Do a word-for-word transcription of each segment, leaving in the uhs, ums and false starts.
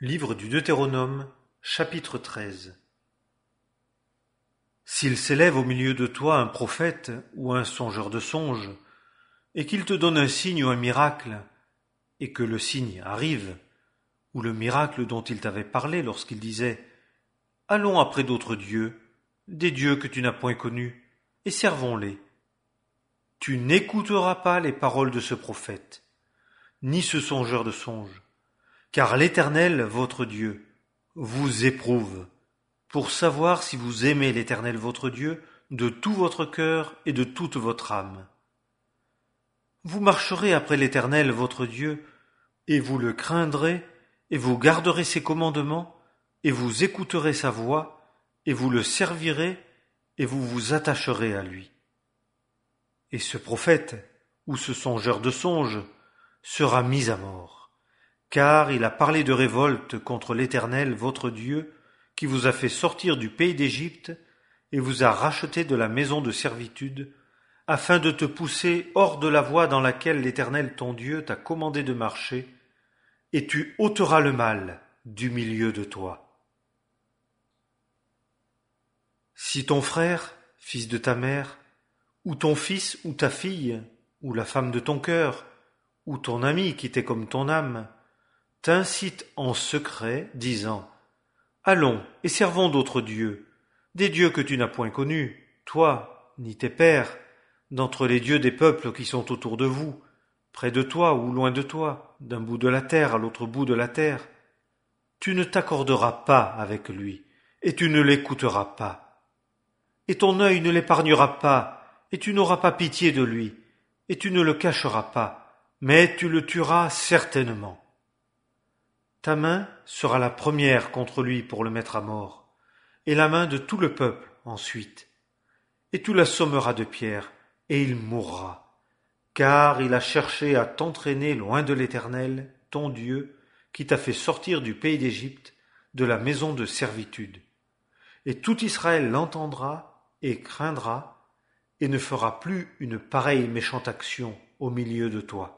Livre du Deutéronome, chapitre treize. S'il s'élève au milieu de toi un prophète ou un songeur de songes, et qu'il te donne un signe ou un miracle, et que le signe arrive, ou le miracle dont il t'avait parlé lorsqu'il disait « Allons après d'autres dieux, des dieux que tu n'as point connus, et servons-les », tu n'écouteras pas les paroles de ce prophète, ni ce songeur de songes, car l'Éternel, votre Dieu, vous éprouve, pour savoir si vous aimez l'Éternel votre Dieu de tout votre cœur et de toute votre âme. Vous marcherez après l'Éternel votre Dieu, et vous le craindrez, et vous garderez ses commandements, et vous écouterez sa voix, et vous le servirez, et vous vous attacherez à lui. Et ce prophète, ou ce songeur de songes, sera mis à mort, car il a parlé de révolte contre l'Éternel votre Dieu, qui vous a fait sortir du pays d'Égypte et vous a racheté de la maison de servitude, afin de te pousser hors de la voie dans laquelle l'Éternel ton Dieu t'a commandé de marcher, et tu ôteras le mal du milieu de toi. Si ton frère, fils de ta mère, ou ton fils ou ta fille, ou la femme de ton cœur, ou ton ami qui t'est comme ton âme, t'incite en secret, disant « Allons et servons d'autres dieux, des dieux que tu n'as point connus, toi, ni tes pères, d'entre les dieux des peuples qui sont autour de vous, près de toi ou loin de toi, d'un bout de la terre à l'autre bout de la terre. Tu ne t'accorderas pas avec lui, et tu ne l'écouteras pas. Et ton œil ne l'épargnera pas, et tu n'auras pas pitié de lui, et tu ne le cacheras pas, mais tu le tueras certainement. Ta main sera la première contre lui pour le mettre à mort, et la main de tout le peuple ensuite. Et tu l'assommeras de pierres, et il mourra, car il a cherché à t'entraîner loin de l'Éternel, ton Dieu, qui t'a fait sortir du pays d'Égypte, de la maison de servitude. Et tout Israël l'entendra et craindra, et ne fera plus une pareille méchante action au milieu de toi.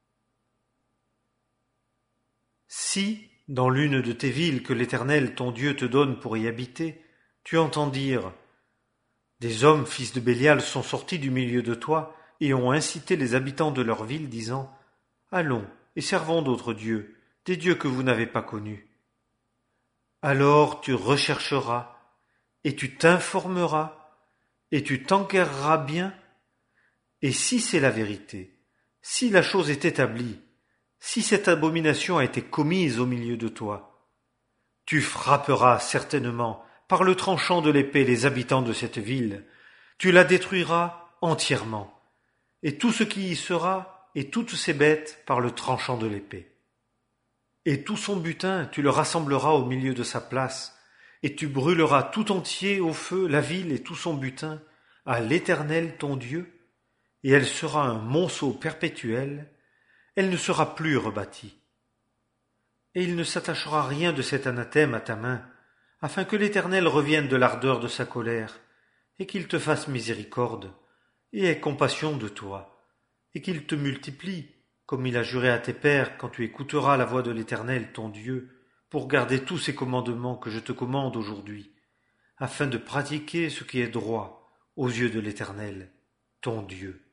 Si, dans l'une de tes villes que l'Éternel ton Dieu te donne pour y habiter, tu entends dire « Des hommes, fils de Bélial, sont sortis du milieu de toi et ont incité les habitants de leur ville, disant « Allons et servons d'autres dieux, des dieux que vous n'avez pas connus. » Alors tu rechercheras, et tu t'informeras, et tu t'enquerras bien, et si c'est la vérité, si la chose est établie, si cette abomination a été commise au milieu de toi, tu frapperas certainement par le tranchant de l'épée les habitants de cette ville, tu la détruiras entièrement, et tout ce qui y sera, et toutes ses bêtes par le tranchant de l'épée. Et tout son butin tu le rassembleras au milieu de sa place, et tu brûleras tout entier au feu la ville et tout son butin à l'Éternel ton Dieu, et elle sera un monceau perpétuel, elle ne sera plus rebâtie. Et il ne s'attachera rien de cet anathème à ta main, afin que l'Éternel revienne de l'ardeur de sa colère, et qu'il te fasse miséricorde, et ait compassion de toi, et qu'il te multiplie, comme il a juré à tes pères quand tu écouteras la voix de l'Éternel ton Dieu, pour garder tous ces commandements que je te commande aujourd'hui, afin de pratiquer ce qui est droit aux yeux de l'Éternel ton Dieu.